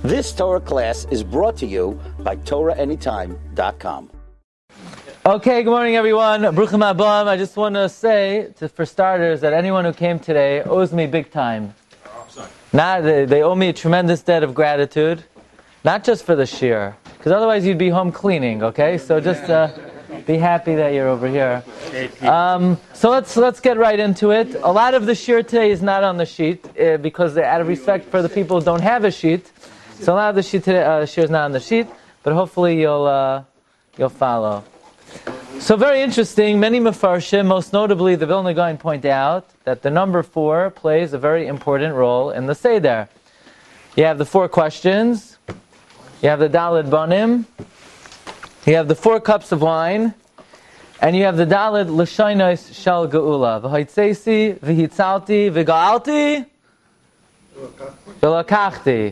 This Torah class is brought to you by TorahAnytime.com. Okay, good morning everyone. Bruchim Abam. I just want to say, for starters, that anyone who came today owes me big time. They owe me a tremendous debt of gratitude, not just for the shir, because otherwise you'd be home cleaning, okay? So just be happy that you're over here. So let's get right into it. A lot of the shir today is not on the sheet, because out of respect for the people who don't have a sheet, so a lot of the shir is not on the sheet, but hopefully you'll follow. So very interesting, many Mefarshim, most notably the Vilna Gaon, point out that the number 4 plays a very important role in the Seder. You have the 4 questions, you have the Daled Banim, you have the 4 cups of wine, and you have the Daled L'shainos Shal Geula. V'haitzesi, v'hitzalti, v'ga'alti, v'lakachti.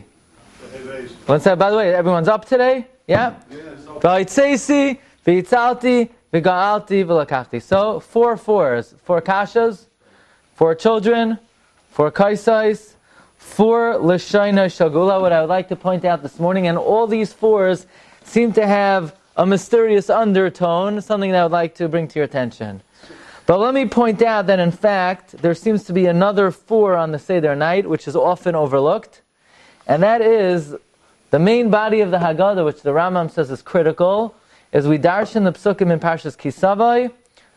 By the way, everyone's up today? Yeah? V'haitzesi, v'hitzalti, v'ga'alti, v'lakachti. So, 4 fours, 4 kashas, 4 children, 4 kaisais, 4 l'shainos shel geula. What I would like to point out this morning, and all these 4s seem to have a mysterious undertone, something that I would like to bring to your attention. But let me point out that in fact, there seems to be another 4 on the Seder night, which is often overlooked, and that is the main body of the Haggadah, which the Rambam says is critical, is we darshan the psukim in Parshas Kisavai,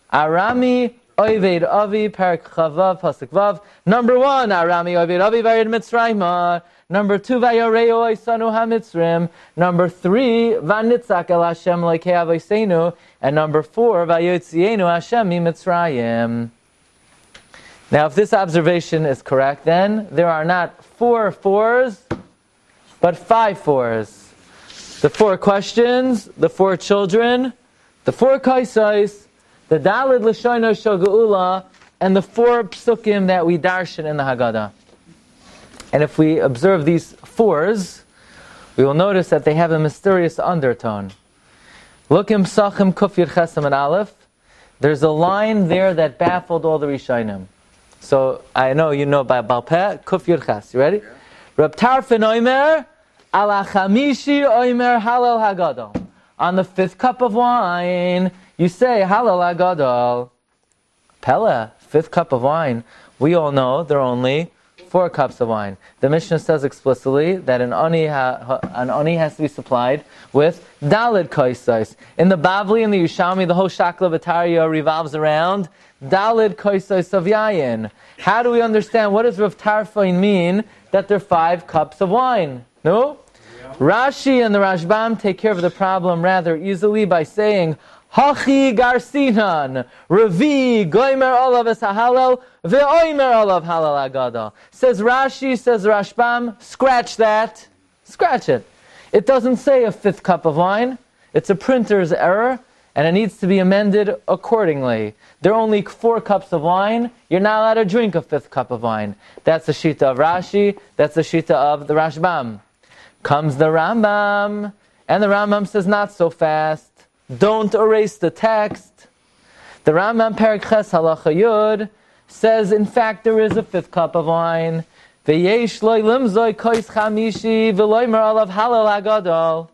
Arami Oived Avi, Parak Chavav, Pasuk Vav. Number 1, Arami Oived Avi, Vayed Mitzrayim. Number 2, Vayareo Oisanu HaMitzrim. Number 3, Vanitzak El Hashem Lekei Avoseinu. And number 4, Vayotzienu Hashem Mitzrayim. Now, if this observation is correct, then there are not 4 fours, but 5 fours. The 4 questions, the 4 children, the 4 kaisais, the Daled L'shainos Shel Geula, and the 4 psukim that we darshan in the Haggadah. And if we observe these 4s, we will notice that they have a mysterious undertone. Look in Psachim Kuf Yud Ches Amud Aleph. There's a line there that baffled all the Rishonim. So I know you know by Baal Peh, Kuf Yud Ches. You ready? Reb Tarfon Omer, Ala Chamishi Omer Halal Hagadol. On the 5th cup of wine, you say Halal Hagadol. Pella, 5th cup of wine. We all know there are only 4 cups of wine. The Mishnah says explicitly that an ani has to be supplied with Daled kaisais. In the Bavli and the Yushalmi, the whole Shakla V'Tarya revolves around Daled kaisais of Yayin. How do we understand, what does Rav Tarfon mean that there are 5 cups of wine? No? Rashi and the Rashbam take care of the problem rather easily by saying, Hachi Garsinan, Revi, Goimer Olav es Halal, Ve'oimer Olav Halal Agada. Says Rashi, says Rashbam, scratch that. Scratch it. It doesn't say a 5th cup of wine. It's a printer's error, and it needs to be amended accordingly. There are only 4 cups of wine. You're not allowed to drink a 5th cup of wine. That's the shita of Rashi. That's the shita of the Rashbam. Comes the Rambam, and the Rambam says not so fast. Don't erase the text. The Rambam Perek Ches Halacha Yud says, in fact, there is a 5th cup of wine. V'yesh loy limzoi kois chamishi v'loimer olav halal hagadol.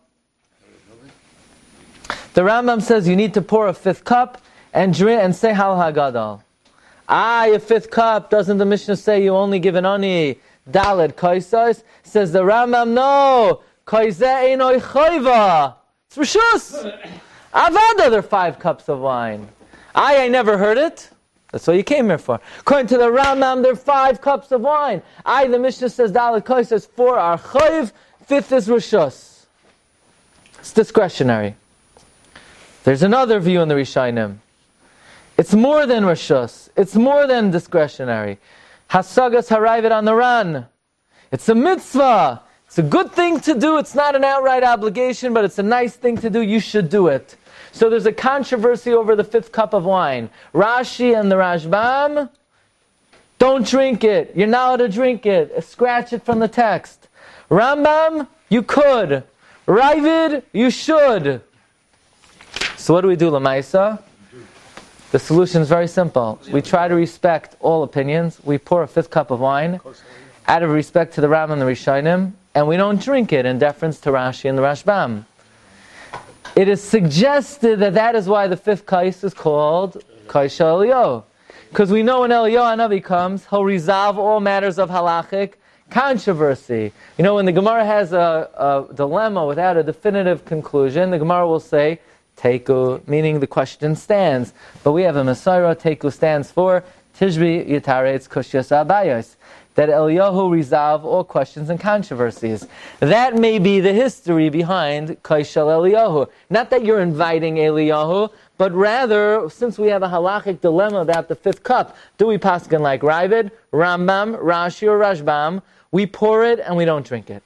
The Rambam says you need to pour a 5th cup and drink and say halal hagadol. A 5th cup, doesn't the Mishnah say you only give an ani Daled kaisais? Says the Rambam, no, kaiseh einoi chayva. It's rishus. Avada, there are 5 cups of wine. I never heard it. That's what you came here for. According to the Rambam, there are 5 cups of wine. The Mishnah says Daled kaisais, 4 are chayv, 5th is rishus. It's discretionary. There's another view in the Rishonim. It's more than rishus. It's more than discretionary. Hasagas harayvet on the run. It's a mitzvah. It's a good thing to do. It's not an outright obligation, but it's a nice thing to do. You should do it. So there's a controversy over the 5th cup of wine. Rashi and the Rashbam, don't drink it. You're not allowed to drink it. Scratch it from the text. Rambam, you could. Ravid, you should. So what do we do, Lamaisa? The solution is very simple. We try to respect all opinions. We pour a 5th cup of wine out of respect to the Rambam and the Rishonim, and we don't drink it in deference to Rashi and the Rashbam. It is suggested that that is why the fifth kais is called Kais Eliyahu. Because we know when Eliyahu Hanavi comes, he'll resolve all matters of halachic controversy. You know, when the Gemara has a dilemma without a definitive conclusion, the Gemara will say, Teiku, meaning the question stands. But we have a Masorah, Teiku stands for Tishbi Yitaretz Kushyas Abayos, that Eliyahu resolve all questions and controversies. That may be the history behind Kaishal Eliyahu. Not that you're inviting Eliyahu, but rather, since we have a halachic dilemma about the fifth cup, do we paskin like Ravid, Rambam, Rashi, or Rashbam? We pour it and we don't drink it.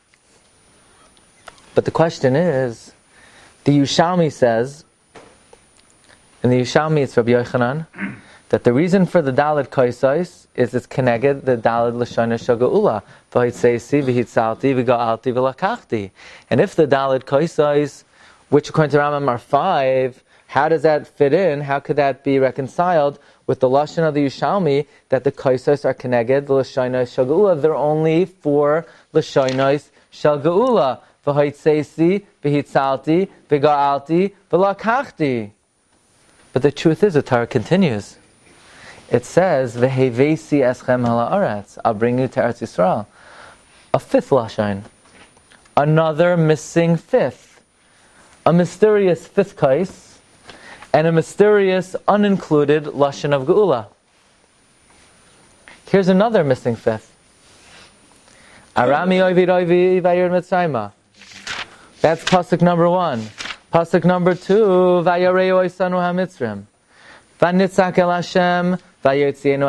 But the question is, the Yushalmi says, in the Yushalmi it's Rabbi Yochanan, that the reason for the Daled Kaisais is it's connected the Daled Lashana Shaga'ula. V'hitseisi, v'hitzalti, v'ga'alti, v'lakachti. And if the Daled Kaisais, which according to Rambam are 5, how does that fit in? How could that be reconciled with the Lashon of the Yushalmi that the Kaisais are connected the Lashana Shaga'ula? They're only 4 Lashonos Shaga'ula. V'hitseisi, v'hitzalti, v'ga'alti, v'lakachti. But the truth is, the Torah continues. It says, "Vehevesi eschem ha'aretz." I'll bring you to Eretz Yisrael. A 5th lashon, another missing 5th, a mysterious 5th kais, and a mysterious unincluded lashon of geula. Here's another missing 5th. Arami oivi oivi vayir mitzrayma. That's pasuk number 1. Pasuk number 2, vayareu oisanu hamitzrim. Vanitzak el Hashem. We recite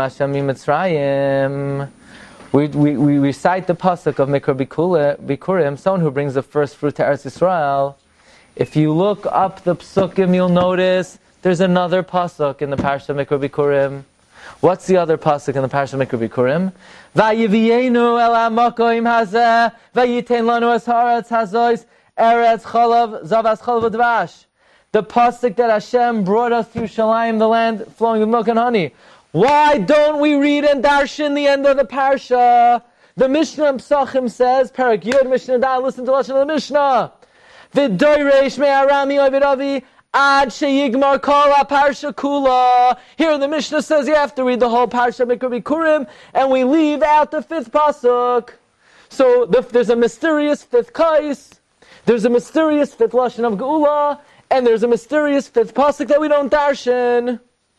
the pasuk of Mikra Bikurim, someone who brings the first fruit to Eretz Yisrael. If you look up the psukim, you'll notice there's another pasuk in the Parsha of Mikra Bikurim. What's the other pasuk in the Parsha of Mikra Bikurim? Vayivienu el hamakoim hazeh, vayitein lanu es haaretz hazois, eretz chalav, zavas chalav udvash. The pasuk that Hashem brought us through Shalayim, the land flowing with milk and honey. Why don't we read and darshan the end of the parsha? The Mishnah Psachim says, Parak Yud, Mishnah Da, listen to the Lashon of the Mishnah. V'doiresh me'arami ovidavi ad sheyigmar kol parsha kula. Here the Mishnah says you have to read the whole parsha Mikra Bikurim, and we leave out the 5th pasuk. So there's a mysterious 5th kais, there's a mysterious 5th Lashon of Geula, and there's a mysterious 5th pasuk that we don't darshan.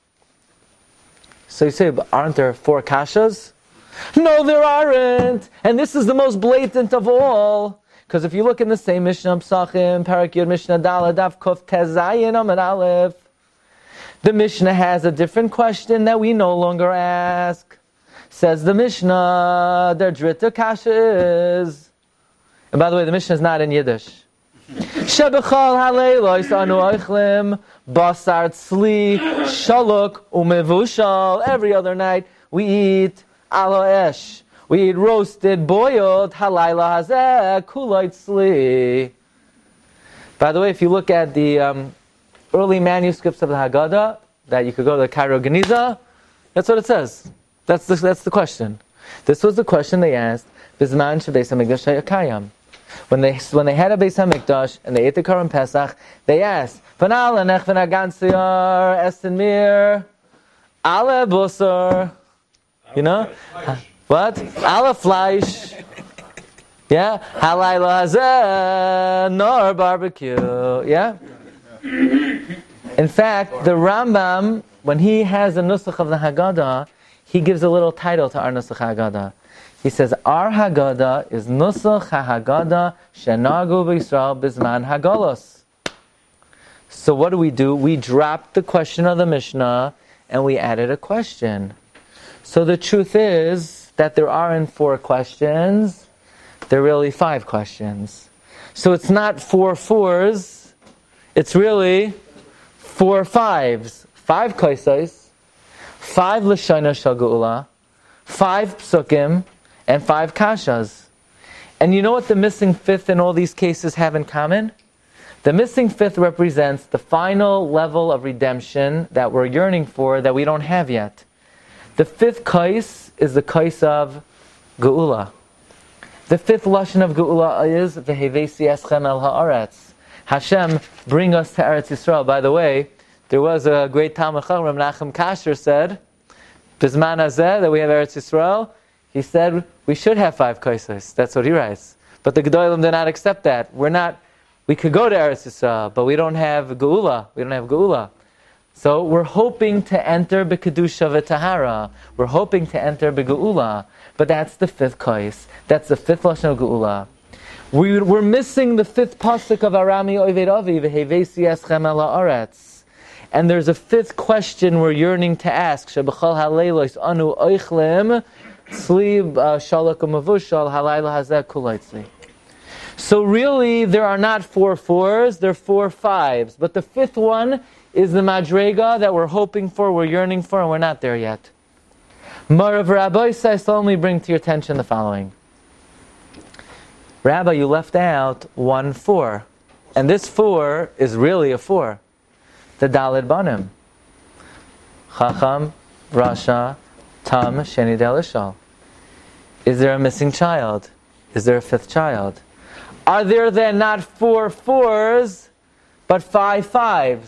So you say, but aren't there 4 kashas? No, there aren't. And this is the most blatant of all. Because if you look in the same Mishnah Psachim, Parak Yud, Mishnah Dala, Daf Kuf Tezayin Amud Aleph, the Mishnah has a different question that we no longer ask. Says the Mishnah, der dritte kasha is. And by the way, the Mishnah is not in Yiddish. Shebechal haleilos anu oichlim basar tzli shaluk umevushal. Every other night we eat alo esh. We eat roasted, boiled halayla hazeh kulay tzli. By the way, if you look at the early manuscripts of the Haggadah, that you could go to the Cairo Geniza, that's what it says. That's the question. This was the question they asked. Bizman shebeis hamikdash hayakayam. When they had a Beis HaMikdash and they ate the Korban Pesach, they asked, "V'nal anech v'nagantziyar esten mir ale busar." You know what? Ale fleisch. Yeah, halayla hazeh nor barbecue. Yeah. In fact, the Rambam, when he has a nusach of the Haggadah, he gives a little title to our nusach Haggadah. He says, our Haggadah is Nusach HaHaggadah Shenagu B'Yisrael Bizman Hagalos. So what do? We dropped the question of the Mishnah and we added a question. So the truth is that there aren't 4 questions, there are really 5 questions. So it's not 4 fours, it's really 4 fives. 5 kaisais, 5 Lashana Shagula, 5 psukim, and 5 kashas. And you know what the missing 5th in all these cases have in common? The missing 5th represents the final level of redemption that we're yearning for that we don't have yet. The 5th kais is the kais of geula. The fifth lashon of Geula is Vehevesi eschem el haaretz. Hashem, bring us to Eretz Yisrael. By the way, there was a great Talmud Chacham, Menachem Kasher, said, Bizman hazeh, that we have Eretz Yisrael. He said we should have 5 kaisos. That's what he writes. But the Gedolim did not accept that. We could go to Eretz Yisrael, but we don't have Geula. So we're hoping to enter B'Kedusha V'Tahara. We're hoping to enter B'Geula. But that's the 5th kais. That's the 5th lashon of Geula. We're missing the 5th pasuk of Arami Oved Avi, V'Hevesi eschem el haaretz. And there's a 5th question we're yearning to ask. Shebechol haleilos anu oichlem tzli shalak u'mavushal halayla hazeh kulaitzli. So really, there are not 4 4s, there are 4 5s. But the 5th one is the madrega that we're hoping for, we're yearning for, and we're not there yet. Marav Rabbi says, so let me bring to your attention the following. Rabbi, you left out 1 4. And this 4 is really a 4. The Daled Banim. Chacham, Rasha, Tam, Sheni Delishal. Is there a missing child? Is there a 5th child? Are there then not 4 4s, but 5 5s?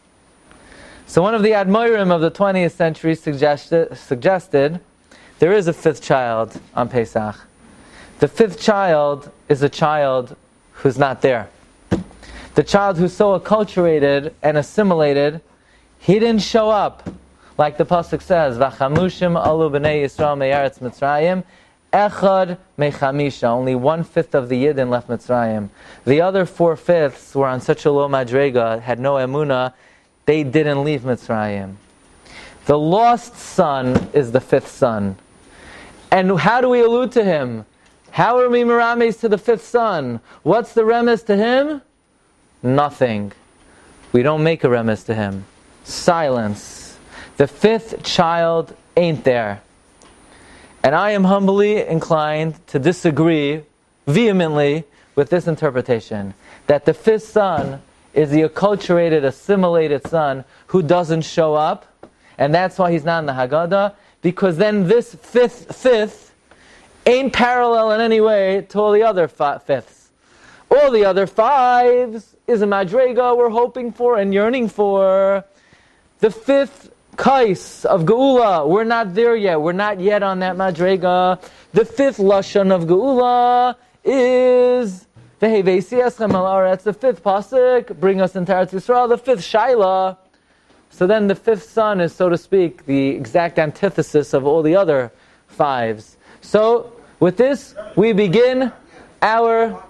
So one of the Admorim of the 20th century suggested there is a 5th child on Pesach. The 5th child is a child who's not there. The child who's so acculturated and assimilated, he didn't show up. Like the pasuk says, V'chamushim alu b'nei Yisrael me'eretz Mitzrayim, echad mechamisha. Only 1/5 of the Yidden left Mitzrayim. The other 4/5 were on such a low madrega, had no emunah, they didn't leave Mitzrayim. The lost son is the 5th son. And how do we allude to him? How are we merames to the 5th son? What's the remes to him? Nothing. We don't make a remes to him. Silence. The 5th child ain't there. And I am humbly inclined to disagree vehemently with this interpretation. That the 5th son is the acculturated, assimilated son who doesn't show up. And that's why he's not in the Haggadah. Because then this 5th ain't parallel in any way to all the other 5ths. All the other 5s is a madrega we're hoping for and yearning for. The 5th kais of Geula, we're not there yet. We're not yet on that madrega. The 5th lashon of Geula is Vehevesi eschem el haaretz. The 5th pasuk, bring us into Eretz Yisrael. The 5th shaila. So then the 5th son is, so to speak, the exact antithesis of all the other 5s. So with this, we begin our...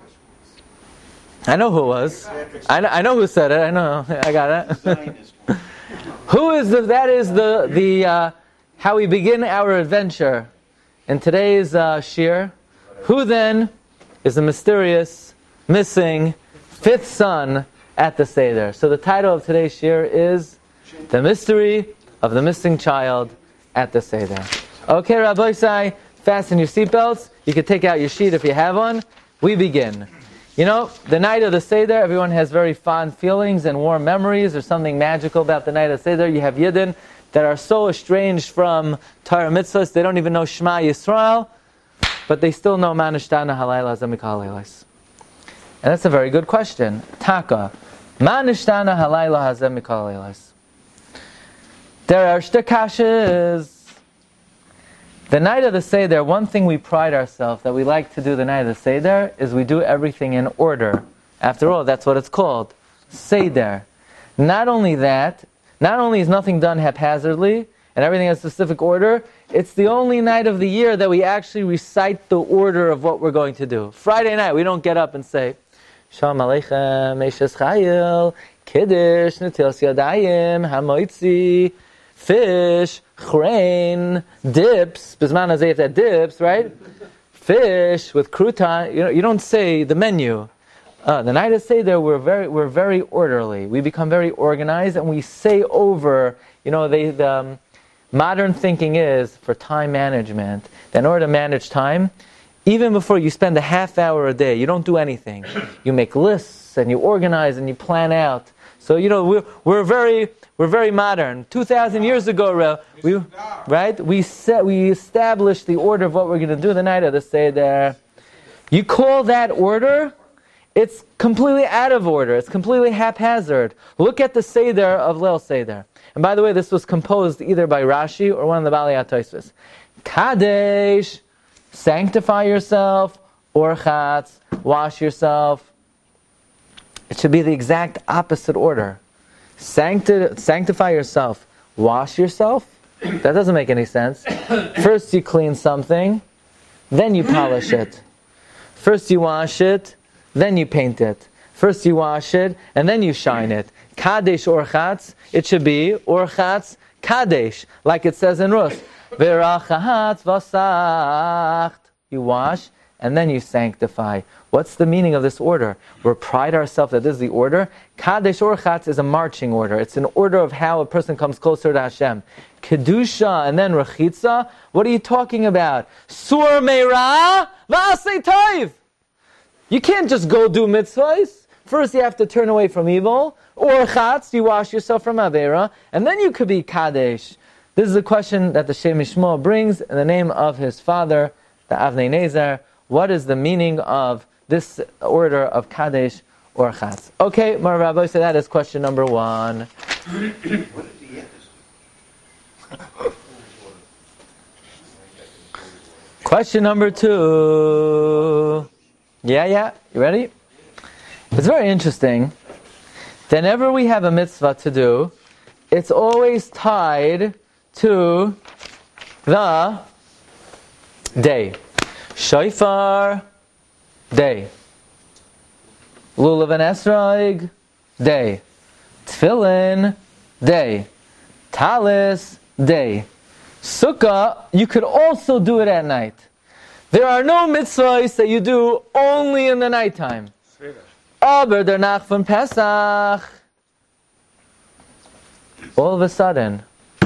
I know who it was. I know who said it. I know. I got it. Who is the? That is the how we begin our adventure in today's shir. Who then is the mysterious, missing 5th son at the Seder? So the title of today's shir is The Mystery of the Missing Child at the Seder. Okay, Rabbi Isai, fasten your seatbelts. You can take out your sheet if you have one. We begin. You know, the night of the Seder, everyone has very fond feelings and warm memories. There's something magical about the night of the Seder. You have Yidden that are so estranged from Torah mitzvahs, they don't even know Shema Yisrael, but they still know Manashtana Halayla Zamikal Halaylas. And that's a very good question. Taka. Manashtana Halayla Zamikal Halaylas. There are shtekashes. The night of the Seder, one thing we pride ourselves that we like to do the night of the Seder is we do everything in order. After all, that's what it's called. Seder. Not only that, not only is nothing done haphazardly and everything has specific order, it's the only night of the year that we actually recite the order of what we're going to do. Friday night, we don't get up and say, Shalom Aleichem, Meishes Chayil, Kiddush, Netilas Yadayim, Hamoitzi, fish, chrein, dips, Bisman Hazeh, that dips, right? Fish with crouton. You don't say the menu. The night of Seder, we're very orderly. We become very organized, and we say over. The modern thinking is for time management. That in order to manage time, even before you spend a half hour a day, you don't do anything. You make lists and you organize and you plan out. So we're very modern. 2,000 years ago, we established the order of what we're going to do the night of the Seder. You call that order? It's completely out of order. It's completely haphazard. Look at the Seder of Leil Seder. And by the way, this was composed either by Rashi or one of the Balei HaTosfos. Kadesh, sanctify yourself, orchatz, wash yourself. It should be the exact opposite order. Sanctify yourself, wash yourself. That doesn't make any sense. First you clean something, then you polish it. First you wash it, then you paint it. First you wash it, and then you shine it. Kadesh orchatz, it should be orchatz kadesh, like it says in Rus. V'rachahatz vasacht. You wash, and then you sanctify. What's the meaning of this order? We pride ourselves that this is the order. Kadesh orchatz is a marching order. It's an order of how a person comes closer to Hashem. Kedusha and then rechitza. What are you talking about? Sur meira v'asei toiv. You can't just go do mitzvahs. First you have to turn away from evil. Orchatz, you wash yourself from avera, and then you could be kadesh. This is a question that the Shem Mishmo brings in the name of his father, the Avnei Nezer. What is the meaning of this order of Kadesh or Chatz? Okay, Mar Rabbi, so that is question number 1. Question number 2. Yeah, you ready? It's very interesting. Whenever we have a mitzvah to do, it's always tied to the day. Shofar, day. Lulav and Esrog, day. Tefillin, day. Talis, day. Sukkah, you could also do it at night. There are no mitzvahs that you do only in the nighttime. Aber der Nacht von Pesach. All of a sudden,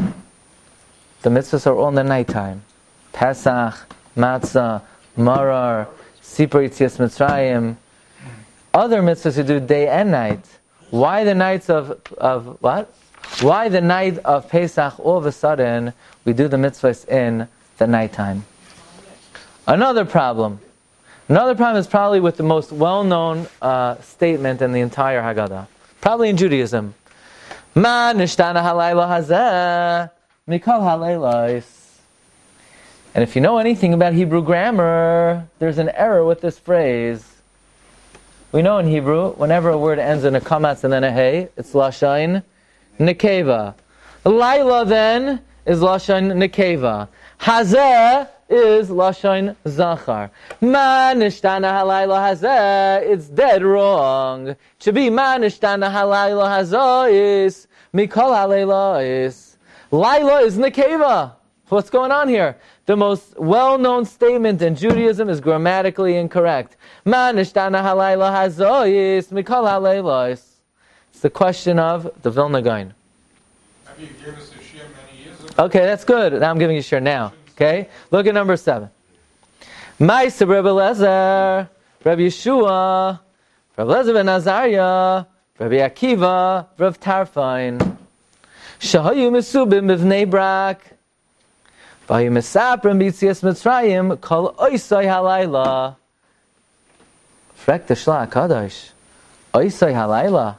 the mitzvahs are all in the nighttime. Pesach, Matzah, Marar, Sipur Yitzias Mitzrayim. Other mitzvahs you do day and night. Why the nights of what? Why the night of Pesach all of a sudden we do the mitzvahs in the nighttime? Another problem is probably with the most well-known statement in the entire Haggadah. Probably in Judaism. Ma nishtana halayla hazeh mikol halaylos. And if you know anything about Hebrew grammar, there's an error with this phrase. We know in Hebrew, whenever a word ends in a kamatz and then a hey, it's lashon nekeva. Laila then is lashon nekeva. Hazeh is lashon zachar. Ma nishtana halayla hazeh, it's dead wrong. It should be ma nishtana halayla hazois mikol halaylos. Laila is nekeva. What's going on here? The most well-known statement in Judaism is grammatically incorrect. Ma nishtana halayla hazois mikol halaylos. It's the question of the Vilna Gaon. Have you given us a share many years ago? Okay, that's good. Now I'm giving you a share now. Okay? Look at number 7. Ma'aseh Rabbi Eliezer, Rabbi Yeshua, Rabbi Eliezer ben Azariah, Rabbi Akiva, Rabbi Tarfon. Shahayu mesubim b'vnei Brak. V'hayu mesaprim b'yitzias Mitzrayim kol oisai halayla. Frek the Shla HaKadosh. Oisai halayla.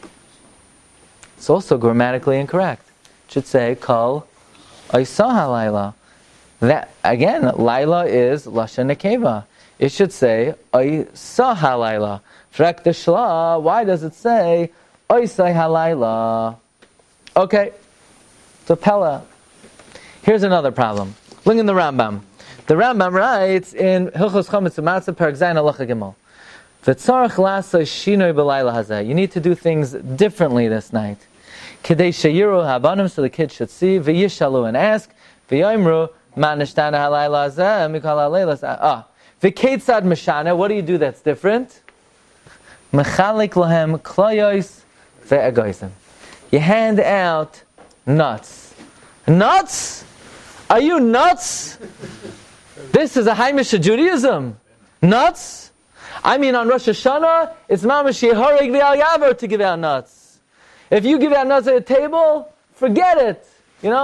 It's also grammatically incorrect. It should say kol oisai halayla. That again, Laila is lashon nekeva. It should say oisai halayla. Frek the Shla. Why does it say oisai halayla? Okay, so Pella. Here's another problem. Look in the Rambam. The Rambam writes in Hilchos Chometz U'Matzah Perek Zayin Halacha Gimel. V'tzarech la'aseh shinoi b'layla hazeh. You need to do things differently this night. Kidei sheyiru habanim, so the kids should see. V'yishalu, and ask. V'yoimru ma nishtana halayla hazeh mikol halayla. V'keitzad meshana. What do you do that's different? Mechalik lahem kloyos ve'egoisim. You hand out nuts. Nuts? Are you nuts? This is a Haimish Judaism. Nuts? I mean, on Rosh Hashanah, it's mamash yehareg v'al yaver to give out nuts. If you give out nuts at a table, forget it. You know,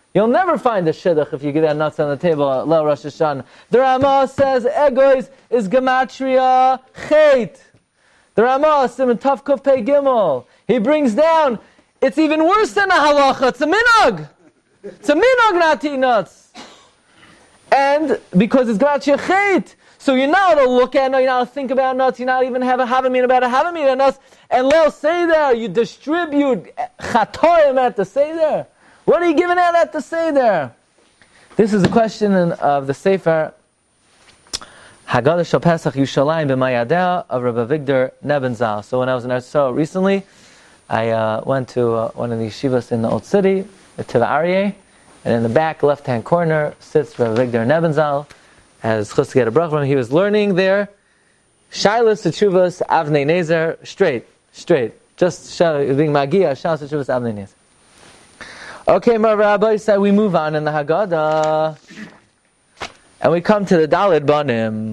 You'll never find a shidduch if you get that nuts on the table at Leil Rosh Hashanah. The Ramah says egois is gematria chet. The Ramah, Simon Tav Kuf Pei Gimel, he brings down, it's even worse than a halacha. It's a minhag. It's a minhag not to eat nuts. And because it's gematria chet, so you're not allowed to look at nuts, you're not allowed to think about nuts, you're not even have a havamina about a havamina nuts. And Leil Seder, you distribute chatoim at the Seder. What are you giving out at the Seder? This is a question of the Sefer Haggadah Shel Pesach Yushalayim B'Mayadeh of Rabbi Victor Nebenzal. So when I was in Eretz Yisrael recently, I went to one of the yeshivas in the Old City, the Tiva Aryeh, and in the back left-hand corner sits Rabbi Victor Nebenzal. As chus to get a bracha from him, he was learning there Shailas Teshuvas Avnei Nezer straight, just being Magia Shailas Teshuvas Avnei Nezer. Okay, my rabbi said we move on in the Haggadah, and we come to the Daled Banim.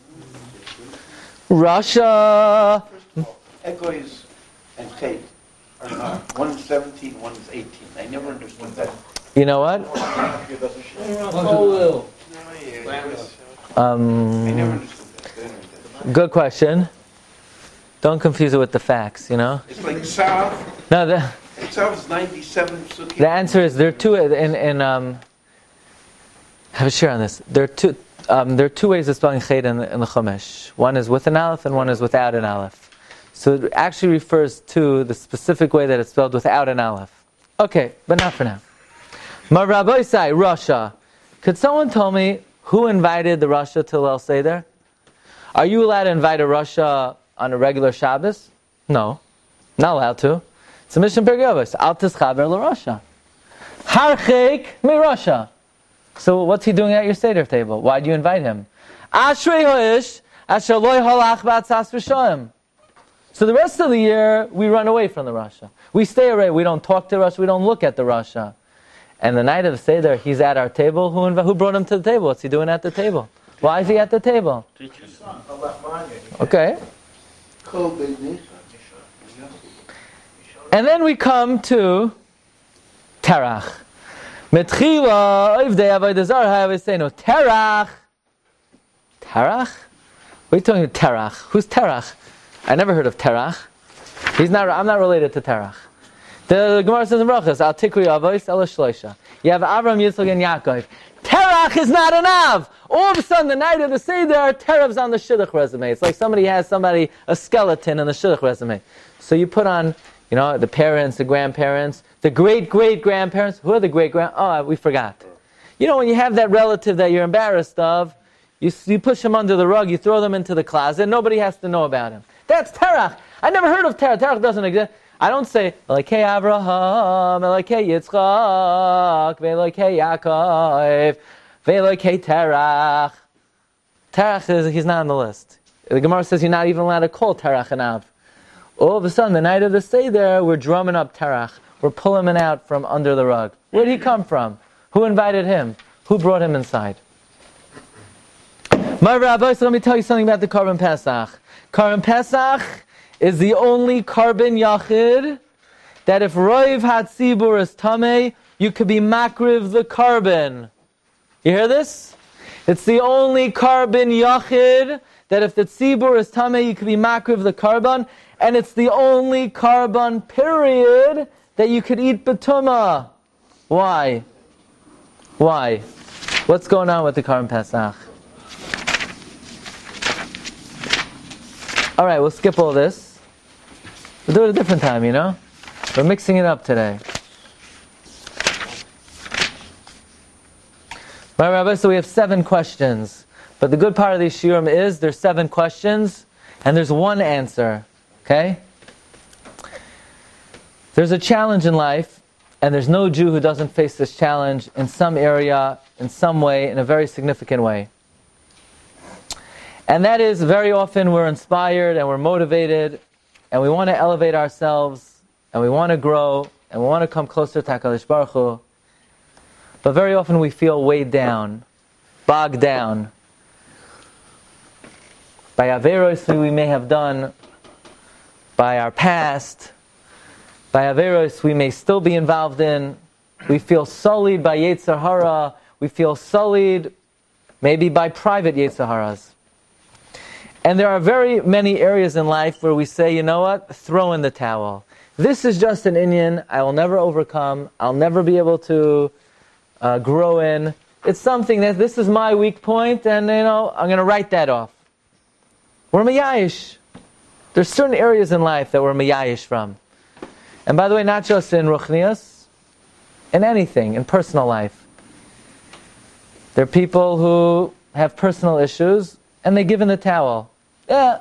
Russia. Egois and Chet are not. One is 17, one is 18. I never understood that. You know what? I never understood that. Good question. Don't confuse it with the facts, you know? It's like Tzav. No, Tzav is 97 Sukkot. the answer is there are two. Have a share on this. There are two ways of spelling chet in the Chumash. One is with an aleph and one is without an aleph. So it actually refers to the specific way that it's spelled without an aleph. Okay, but not for now. My rabbi say Russia. Could someone tell me who invited the Russia to Leil Seder? Are you allowed to invite a Russia on a regular Shabbos? No, not allowed to. It's a mission pergavos. Al tischaber l'Russia. Harchek mi Russia. So what's he doing at your Seder table? Why do you invite him? Ashrei ho'ish asher lo halach b'atzas v'shoim. So the rest of the year, we run away from the Russia. We stay away. We don't talk to Russia. We don't look at the Russia. And the night of the Seder, he's at our table. Who brought him to the table? What's he doing at the table? Why is he at the table? Okay. And then we come to Terach. Metchila oivdei avodah zarah havesenu. Terach. Terach? What are you talking about? Terach? Who's Terach? I never heard of Terach. I'm not related to Terach. The Gemara says in Brachos, Al Tikri Avos Ela Shloisha. You have Avram, Yitzchak, and Yaakov. Terach is not an Av. All of a sudden, the night of the Seder, Terach's on the Shidduch resume. It's like somebody has a skeleton in the Shidduch resume. So you put on, the parents, the grandparents, the great-great-grandparents. Who are the great-grand? Oh, we forgot. When you have that relative that you're embarrassed of, you push him under the rug, you throw them into the closet, nobody has to know about him. That's Terach. I never heard of Terach. Terach doesn't exist. I don't say, Elokei Avraham, Elokei Yitzchak, Ve'elokei Yaakov, Ve'elokei Terach. Terach he's not on the list. The Gemara says you're not even allowed to call Terach an Av. All of a sudden, the night of the Seder, we're drumming up Terach. We're pulling him out from under the rug. Where did he come from? Who invited him? Who brought him inside? My rabbi, so let me tell you something about the Korban Pesach. Korban Pesach is the only Korban Yachid that if Roiv Hatzibur is Tameh, you could be Makriv the Korban. You hear this? It's the only Korban Yachid that if the Tzibur is Tameh, you could be Makriv the Korban. And it's the only Korban period that you could eat B'tumah. Why? What's going on with the Korban Pesach? Alright, we'll skip all this. We'll do it a different time, We're mixing it up today. Right, Rabbi, so we have 7 questions. But the good part of these shiurim is there's 7 questions and there's one answer. Okay? There's a challenge in life, and there's no Jew who doesn't face this challenge in some area, in some way, in a very significant way. And that is, very often we're inspired and we're motivated, and we want to elevate ourselves, and we want to grow, and we want to come closer to HaKadosh Baruch Hu. But very often we feel weighed down, bogged down by averos we may have done, by our past, by averos we may still be involved in, We feel sullied by Yetzer Hara. We feel sullied maybe by private Yetzer Haras. And there are very many areas in life where we say, you know what, throw in the towel. This is just an inyan I will never overcome. I'll never be able to grow in. It's something that this is my weak point, and I'm going to write that off. We're mayayish. There's certain areas in life that we're mayayish from. And by the way, not just in ruchnias, in anything, in personal life. There are people who have personal issues, and they give in the towel. Yeah,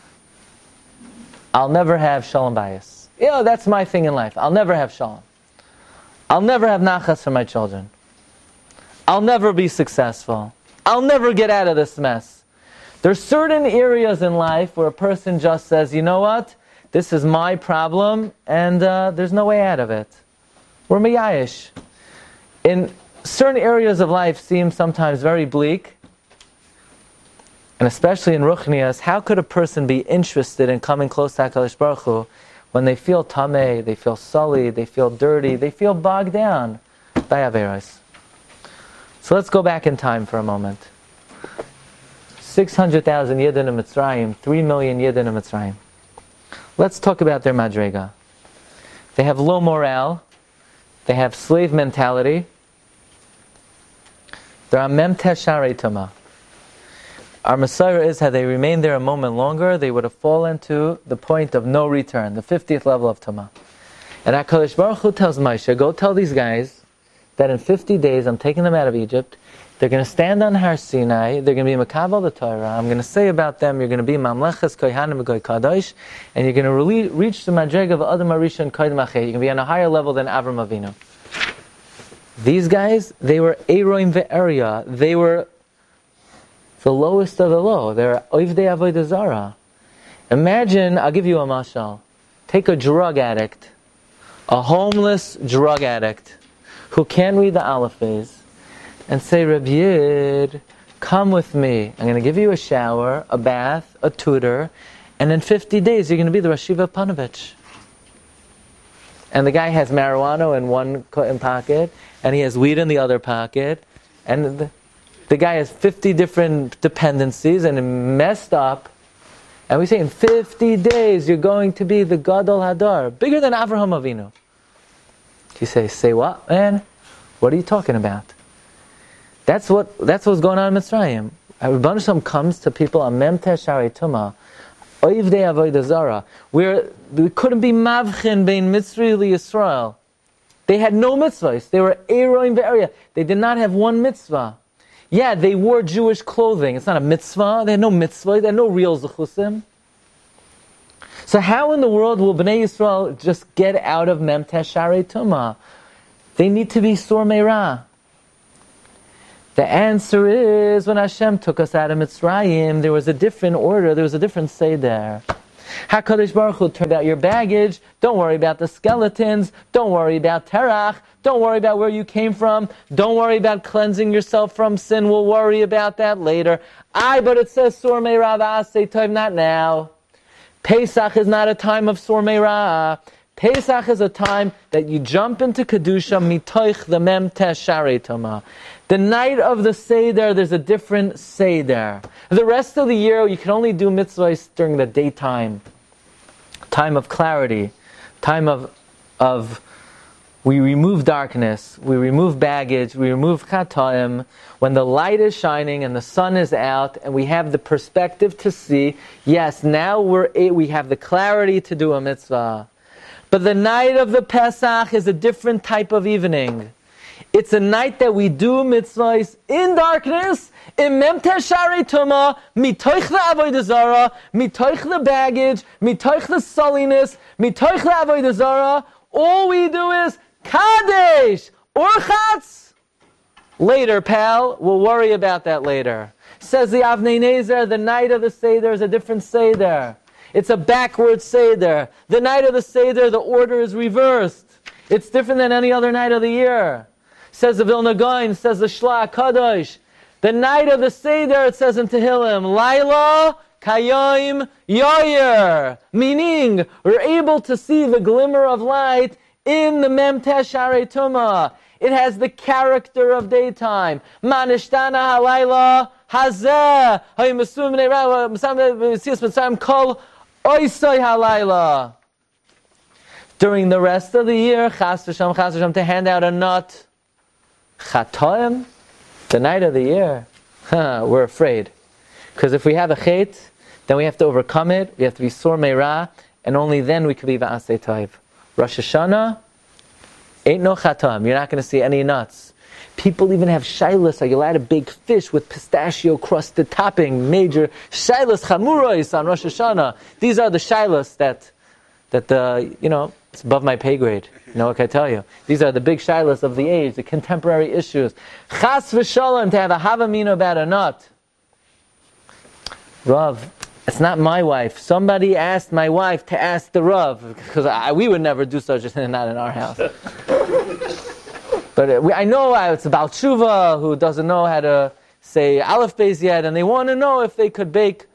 I'll never have shalom bayis. Yeah, that's my thing in life. I'll never have shalom. I'll never have nachas for my children. I'll never be successful. I'll never get out of this mess. There's certain areas in life where a person just says, you know what, this is my problem, and there's no way out of it. We're miyayish. In certain areas of life seem sometimes very bleak, and especially in ruchnias, how could a person be interested in coming close to HaKadosh Baruch Hu when they feel tameh, they feel sullied, they feel dirty, they feel bogged down by averos? So let's go back in time for a moment. 600,000 Yidden in Mitzrayim, 3 million Yidden in Mitzrayim. Let's talk about their madrega. They have low morale. They have slave mentality. They're on memtesh sharei tumah. Our Messiah is, had they remained there a moment longer, they would have fallen to the point of no return, the 50th level of tumah. And HaKadosh Baruch Hu tells Moshe, go tell these guys that in 50 days I'm taking them out of Egypt. They're going to stand on Har Sinai. They're going to be Makabal the Torah. I'm going to say about them, you're going to be Mamleches Kohanim V'Goy Kadosh, and you're going to reach the Madrega of Adam Arisha and Kodim Achei. You're going to be on a higher level than Avram Avinu. These guys, they were Eiroim Ve'eria. They were the lowest of the low. They're Oivdei Avodah Zarah. Imagine, I'll give you a mashal. Take a drug addict, a homeless drug addict, who can't read the Aleph Beis, and say, Reb Yid, come with me. I'm going to give you a shower, a bath, a tutor, and in 50 days you're going to be the Rosh Yeshiva of Panovich. And the guy has marijuana in one pocket, and he has weed in the other pocket, and the guy has 50 different dependencies, and messed up. And we say, in 50 days you're going to be the Gadol Hadar, bigger than Avraham Avinu. You say what, man? What are you talking about? That's what's going on in Mitzrayim. Rebbeinu Shalom comes to people on memtesh sharei tumah, oivdei avodah zarah, where they couldn't be mavchin bein Mitzri li Yisrael. They had no mitzvahs. They were eiroim ve'eria. They did not have one mitzvah. Yeah, they wore Jewish clothing. It's not a mitzvah. They had no mitzvah. They had no real zechusim. So how in the world will Bnei Yisrael just get out of memtesh sharei tumah? They need to be sur meirah. The answer is, when Hashem took us out of Mitzrayim, there was a different order, there was a different seder. HaKadosh Baruch Hu turned out your baggage. Don't worry about the skeletons. Don't worry about terach. Don't worry about where you came from. Don't worry about cleansing yourself from sin. We'll worry about that later. But it says sur meirah v'asei tov, not now. Pesach is not a time of sur meirah. Pesach is a time that you jump into Kedusha mitoich the memtesh sharei tumah. The night of the Seder, there's a different Seder. The rest of the year, you can only do mitzvahs during the daytime. Time of clarity. Time of we remove darkness, we remove baggage, we remove chataim. When the light is shining and the sun is out and we have the perspective to see, yes, now we have the clarity to do a mitzvah. But the night of the Pesach is a different type of evening. It's a night that we do mitzvahs in darkness, in memtesh sharei tumah, mitoich the avodah zarah, mitoich the baggage, mitoich the sulliness, mitoich the avodah zarah. All we do is kadesh, orchatz. Later, pal, we'll worry about that later. Says the Avnei Nezer, the night of the Seder is a different Seder. It's a backward Seder. The night of the Seder, the order is reversed. It's different than any other night of the year. Says the Vilna Gaon, says the Shla Kadosh. The night of the Seder, it says in Tehillim, Laila Kayom Yoyer. Meaning, we're able to see the glimmer of light in the Memtesh Sharei Tumah. It has the character of daytime. Manishtana halayla hazeh hayimasum neira mesam mesam kol oisay halayla. During the rest of the year, chas v'sham, to hand out a nut. Chatoim, the night of the year, we're afraid. Because if we have a chet, then we have to overcome it. We have to be sor meira, and only then we can be va'asei tov. Rosh Hashanah, ain't no chatoim. You're not going to see any nuts. People even have shilas. Are you allowed a big fish with pistachio crusted topping? Major shilas chamuros on Rosh Hashanah. These are the shilas that it's above my pay grade. You know what can I tell you? These are the big shilas of the age, the contemporary issues. Chas v'shalom, to have a havamina about a nut. Rav, it's not my wife. Somebody asked my wife to ask the Rav, because we would never do such a thing, not in our house. But I know it's about Tshuva, who doesn't know how to say Aleph Beis yet, and they want to know if they could bake.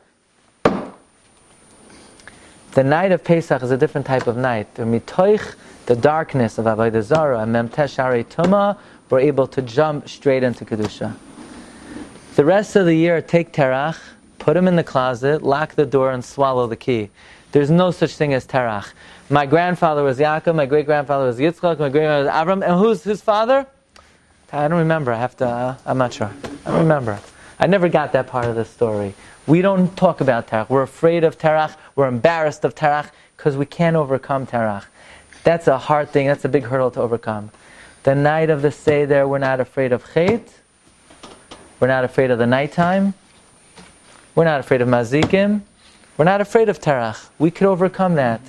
The night of Pesach is a different type of night. Mitoich, the darkness of Avodah Zarah, and Memtesh Sharei Tumah, we're able to jump straight into Kedusha. The rest of the year, take Terach, put him in the closet, lock the door, and swallow the key. There's no such thing as Terach. My grandfather was Yaakov, my great-grandfather was Yitzchak, my great-grandfather was Avram, and who's his father? I don't remember. I'm not sure. I don't remember. I never got that part of the story. We don't talk about Terach. We're afraid of Terach. We're embarrassed of Terach because we can't overcome Terach. That's a hard thing. That's a big hurdle to overcome. The night of the Seder, we're not afraid of Chet. We're not afraid of the nighttime. We're not afraid of Mazikim. We're not afraid of Terach. We could overcome that.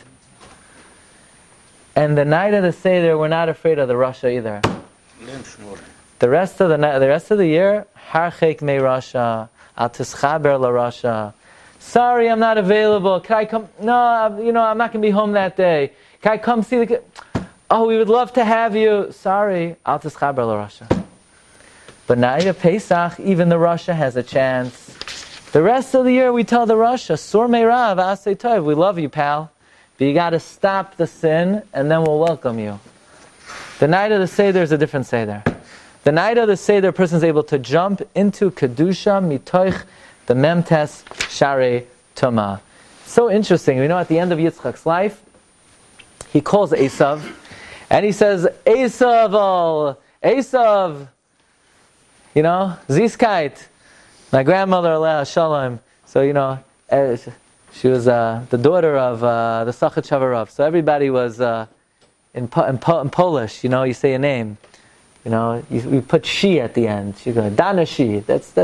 And the night of the Seder, we're not afraid of the Rasha either. The rest of the year, Harchek me Rasha. Al tischaber la Rasha. Sorry, I'm not available. Can I come? No, I'm not going to be home that day. Can I come see the kid? Oh, we would love to have you. Sorry, Al tischaber la Rasha. But night of Pesach, even the Rasha has a chance. The rest of the year, we tell the Rasha, Sor meirav asei tov. We love you, pal, but you got to stop the sin, and then we'll welcome you. The night of the Seder is a different Seder. The night of the Seder, a person is able to jump into Kedusha, Mitoich, the Memtes, Sharei, Tumah. So interesting. At the end of Yitzchak's life, he calls Esav, and he says, Esav, Ziskait, my grandmother, Aleh Shalom. So, she was the daughter of the Sachet Shavarav. So everybody was in Polish, you say a name. We put she at the end. She goes, Dana she. That's So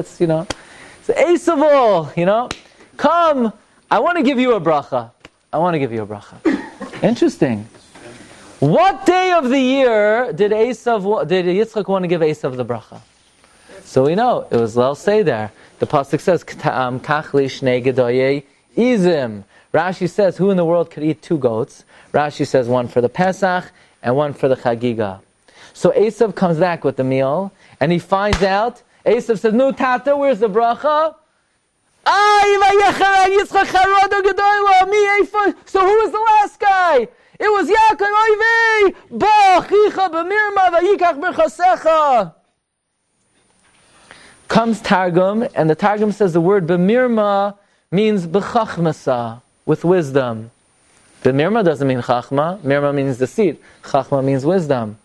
Esavol, come. I want to give you a bracha. Interesting. What day of the year did Yitzchak want to give Esav the bracha? So we know it was Leil Seder. The pasuk says, "Kach lishnei gedoyei izim." Rashi says, "Who in the world could eat 2 goats?" Rashi says, 1 for the Pesach and 1 for the Chagiga. So Esav comes back with the meal, and he finds out. Esav says, "No, Tata, where's the bracha?" So who was the last guy? It was Yaakov. Comes Targum, and the Targum says the word b'mirma means b'chachmasa, with wisdom. B'mirma doesn't mean chachma. Mirma means deceit. Chachma means wisdom.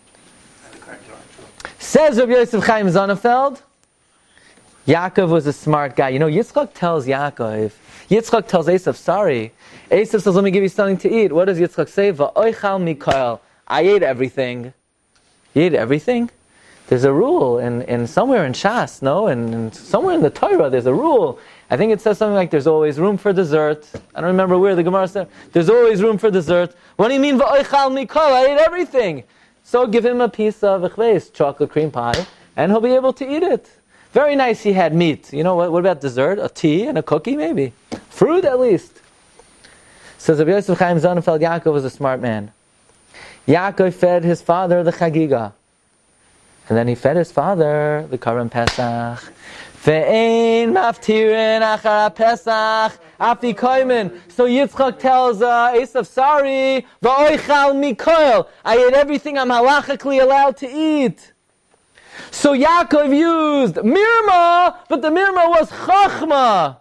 Says Rabbi Yosef Chaim Sonnenfeld, Yaakov was a smart guy. Yitzchak tells Esav, sorry. Esav says, let me give you something to eat. What does Yitzchak say? Va'oichal Mikael. I ate everything. You ate everything? There's a rule in somewhere in Shas, no? And somewhere in the Torah, there's a rule. I think it says something like, there's always room for dessert. I don't remember where the Gemara said. There's always room for dessert. What do you mean, va'oichal Mikael? I ate everything. So give him a piece of echveis, chocolate cream pie, and he'll be able to eat it. Very nice he had meat. What about dessert? A tea and a cookie, maybe. Fruit, at least. Says Rabbi Yosef Chaim Sonnenfeld, Yaakov was a smart man. Yaakov fed his father the Chagiga. And then he fed his father the Karim Pesach. Ve'ein maftirin achar Pesach afikoimen. So Yitzchak tells Esav, sorry, va'oichal mikoil. I ate everything I'm halachically allowed to eat. So Yaakov used mirma, but the mirma was chachma.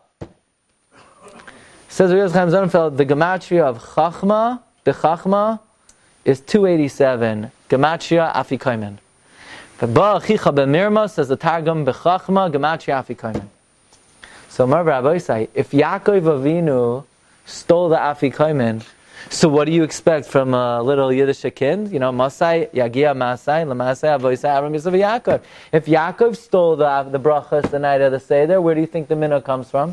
Says Riaz Chaim Sonnenfeld, the gematria of chachma, the chachma, is 287. Gematria afikoimen. But ba'achicha b'mirma, says the Targum, b'chachma, gematria afikoimen. So Rabbi say, if Yaakov Avinu stole the afikoimen, so what do you expect from a little Yiddish kind? You know, Masai, Yagia Masai, Lamasai, Avoisai, Avram Yisrael, Yaakov. If Yaakov stole the brachas the night of the Seder, where do you think the minhag comes from?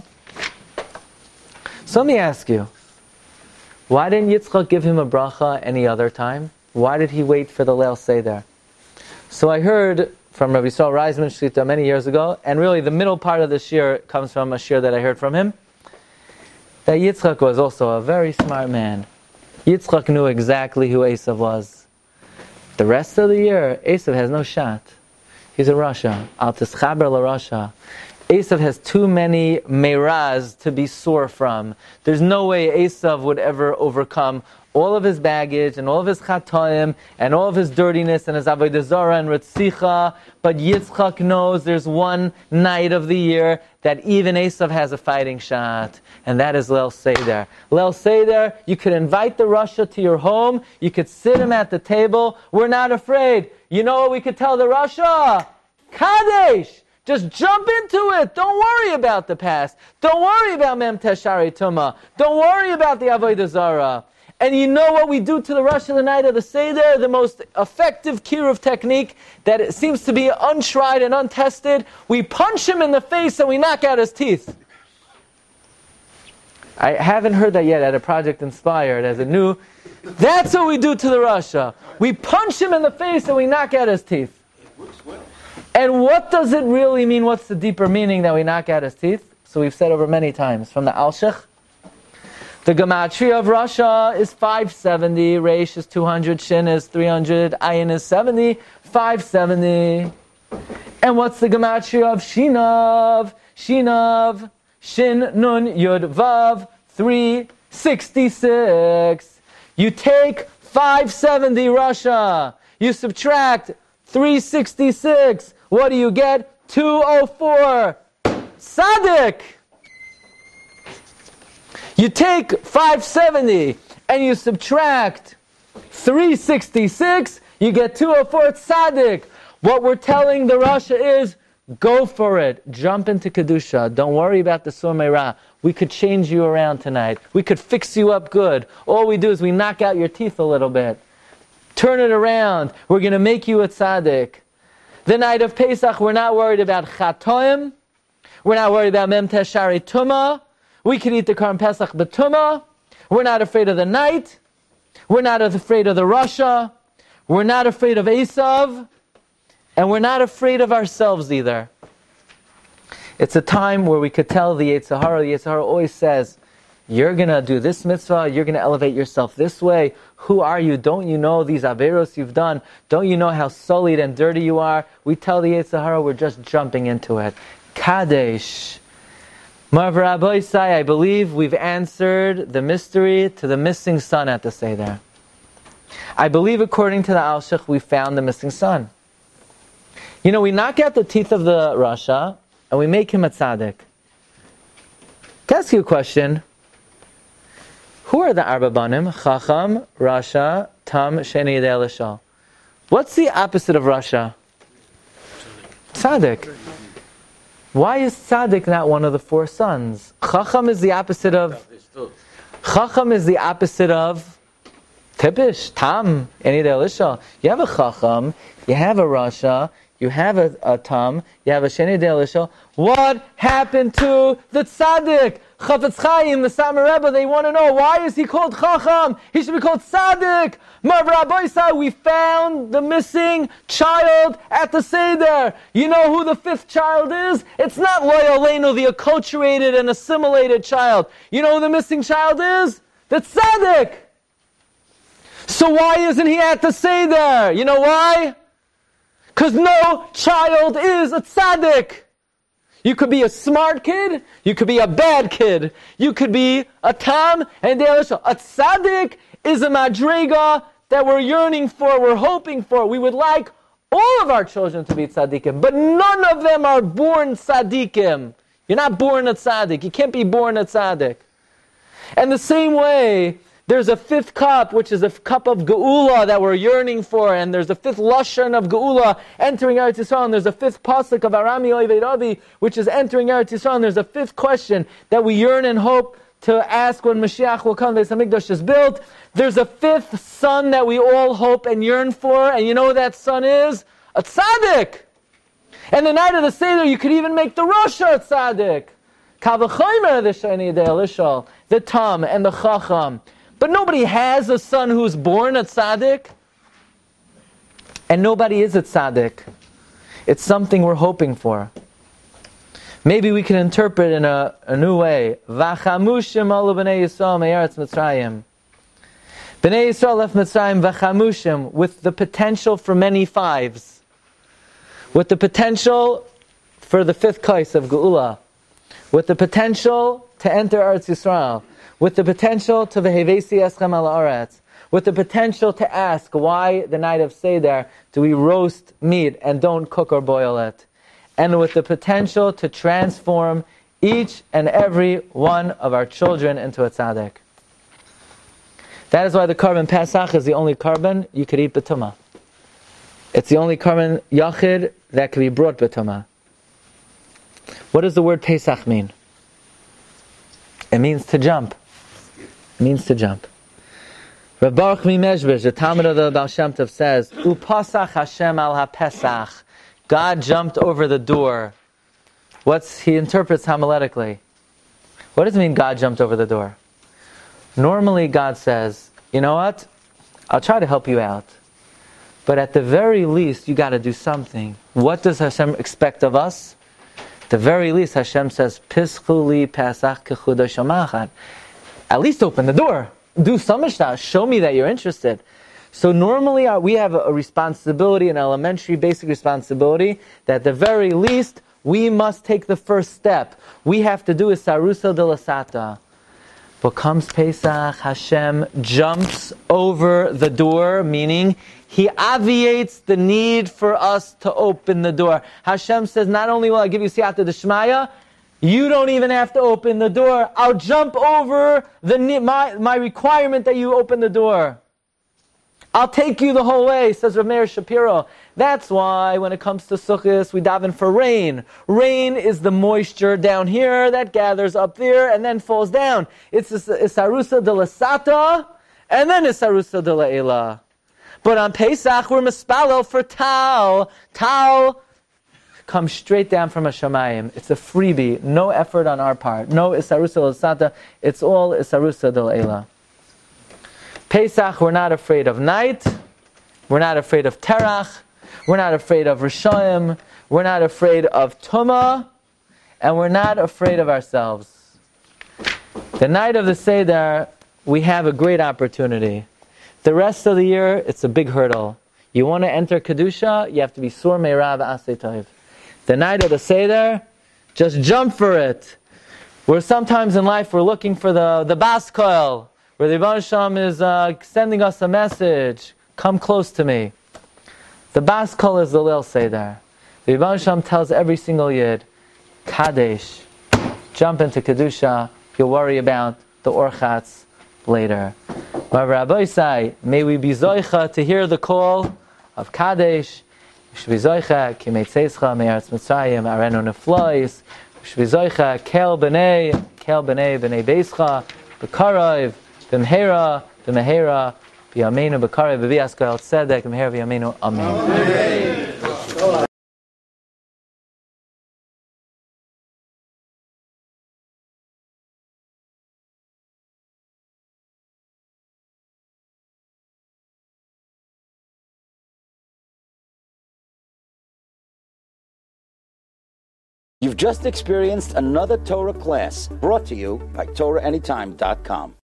So let me ask you, why didn't Yitzchak give him a bracha any other time? Why did he wait for the Leil Seder? So I heard from Rabbi Yisrael Reisman Shlita many years ago, and really the middle part of the shir comes from a shir that I heard from him, that Yitzchak was also a very smart man. Yitzchak knew exactly who Esav was. The rest of the year, Esav has no shot. He's a Rasha. Al tischaber la Rasha. Esav has too many meiraz to be sore from. There's no way Esav would ever overcome all of his baggage and all of his chatoim and all of his dirtiness and his avodah zarah and ritzicha. But Yitzchak knows there's one night of the year that even Esav has a fighting shot, and that is Leil Seder. Leil Seder, you could invite the Rasha to your home, you could sit him at the table. We're not afraid. You know what we could tell the Rasha? Kadesh! Just jump into it. Don't worry about the past. Don't worry about Mem Teshari Tuma. Don't worry about the avodah zarah. And you know what we do to the Rosh of the night of the Seder? The most effective kiruv technique that it seems to be untried and untested. We punch him in the face and we knock out his teeth. I haven't heard that yet at a Project Inspired as a new. That's what we do to the Rasha. We punch him in the face and we knock out his teeth. It works well. And what does it really mean? What's the deeper meaning that we knock out his teeth? So we've said over many times from the Alshech. The gematria of Rasha is 570, Reish is 200, Shin is 300, Ayin is 70, 570. And what's the gematria of Shinav? Shinav, Shin, Nun, Yud, Vav, 366. You take 570 Rasha, you subtract 366. What do you get? 204. Tzaddik! You take 570 and you subtract 366, you get 204 tzaddik. What we're telling the Rasha is, go for it. Jump into Kedusha. Don't worry about the Sur Meirah. We could change you around tonight. We could fix you up good. All we do is we knock out your teeth a little bit. Turn it around. We're going to make you a tzaddik. The night of Pesach, we're not worried about chatoim. We're not worried about Mem Teshari Tumah. We can eat the Karm Pesach B'tumah. We're not afraid of the night. We're not afraid of the Rasha. We're not afraid of Esav. And we're not afraid of ourselves either. It's a time where we could tell the Yetzer Hara. The Yetzer Hara always says, you're going to do this mitzvah, you're going to elevate yourself this way. Who are you? Don't you know these averos you've done? Don't you know how sullied and dirty you are? We tell the Yetzer Hara, we're just jumping into it. Kadesh. Marv Rabbi Isai, I believe we've answered the mystery to the missing son at the Seder. I believe according to the Alshech, we found the missing son. You know, we knock out the teeth of the Rasha, and we make him a tzaddik. Can I ask you a question? Who are the Arba Banim? Chacham, Rasha, Tam, Sheni, Yedei Elishal. What's the opposite of Rasha? Tzaddik. Why is tzaddik not one of the four sons? Chacham is the opposite of... Chacham is the opposite of... Tipish, Tam, Sheni, Yedei Elishal. You have a Chacham, you have a Rasha, you have a Tam, you have a Sheni, Yedei Elishal. What happened to the tzaddik? Chafetz Chaim, the Satmar Rebbe, they want to know, why is he called Chacham? He should be called Tzaddik. Marv Rabbi Isai, we found the missing child at the Seder. You know who the fifth child is? It's not Lo Yoleinu, the acculturated and assimilated child. You know who the missing child is? The Tzaddik. So why isn't he at the Seder? You know why? Because no child is a Tzaddik. You could be a smart kid, you could be a bad kid, you could be a tam and a tzaddik is a madrega that we're yearning for, we're hoping for. We would like all of our children to be tzaddikim, but none of them are born tzaddikim. You're not born a tzaddik. You can't be born a tzaddik. And the same way, there's a fifth cup, which is a cup of geula that we're yearning for, and there's a fifth lashon of geula entering Eretz Yisrael, and there's a fifth pasuk of Arami Oivei Ravi, which is entering Eretz Yisrael, and there's a fifth question that we yearn and hope to ask when Mashiach will come, Beis HaMikdash is built. There's a fifth son that we all hope and yearn for, and you know what that son is? A tzaddik! And the night of the Seder, you could even make the Rasha a tzaddik. Kavachomer the Shani de Elishal, the Tam and the Chacham. But nobody has a son who's born a tzaddik, and nobody is a tzaddik. It's something we're hoping for. Maybe we can interpret in a new way. Vachamushim alu b'nei Yisrael me'eretz Mitzrayim. B'nei Yisrael left Mitzrayim vachamushim, with the potential for many fives. With the potential for the fifth kais of Geula. With the potential to enter Eretz Yisrael. With the potential to v'hevesi eschem al haaretz. With the potential to ask why the night of Seder do we roast meat and don't cook or boil it. And with the potential to transform each and every one of our children into a tzaddik. That is why the Karban Pesach is the only Karban you could eat b'tumah. It's the only Karban Yachid that can be brought b'tumah. What does the word Pesach mean? It means to jump. It means to jump. Rav Baruch Mimezhbish, the Talmud of the Baal Shem Tov says, Upasach Hashem al ha-Pesach. God jumped over the door. He interprets homiletically. What does it mean God jumped over the door? Normally God says, you know what? I'll try to help you out. But at the very least, you got to do something. What does Hashem expect of us? At the very least, Hashem says, Pischu li Pesach kechudash hamachad. At least open the door. Do some ishta. Show me that you're interested. So normally we have a responsibility, an elementary, basic responsibility, that at the very least, we must take the first step. We have to do a sarusa de lasata. But comes Pesach, Hashem jumps over the door, meaning He obviates the need for us to open the door. Hashem says, not only will I give you siyata d'shmaya, you don't even have to open the door. I'll jump over my requirement that you open the door. I'll take you the whole way, says Rav Meir Shapiro. That's why when it comes to Sukkot, we daven for rain. Rain is the moisture down here that gathers up there and then falls down. It's Isarusa de la Sata and then Isarusa de la Elah. But on Pesach, we're mispalel for Tal. Tal comes straight down from Hashemayim. It's a freebie. No effort on our part. No Isarusa de la Sata. It's all Isarusa de la Elah. Pesach, we're not afraid of night. We're not afraid of Terach. We're not afraid of Rishayim. We're not afraid of Tumah. And we're not afraid of ourselves. The night of the Seder, we have a great opportunity. The rest of the year, it's a big hurdle. You want to enter Kedusha, you have to be Sur Meirav Aseh Tov. The night of the Seder, just jump for it. Where sometimes in life we're looking for the Bas Koil, where the Rebbeinu Shalom is sending us a message. Come close to me. The Bas Kol is the Leil Seder. The Rebbeinu Shalom tells every single Yid, Kadesh, jump into Kedusha, you'll worry about the Orchatz later. But Rabbi say, may we be Zoicha to hear the call of Kadesh. We should be Zoicha, Ki Meitzescha, Me'eretz Mitzrayim, Arenu Neflois. We should be Zoicha, Kel B'nei Beischa, B'karayv, B'mhera, B'yameinu, B'karayv, B'viaska El Tzedek, B'mhera, B'yameinu, Amen. You've just experienced another Torah class brought to you by TorahAnytime.com.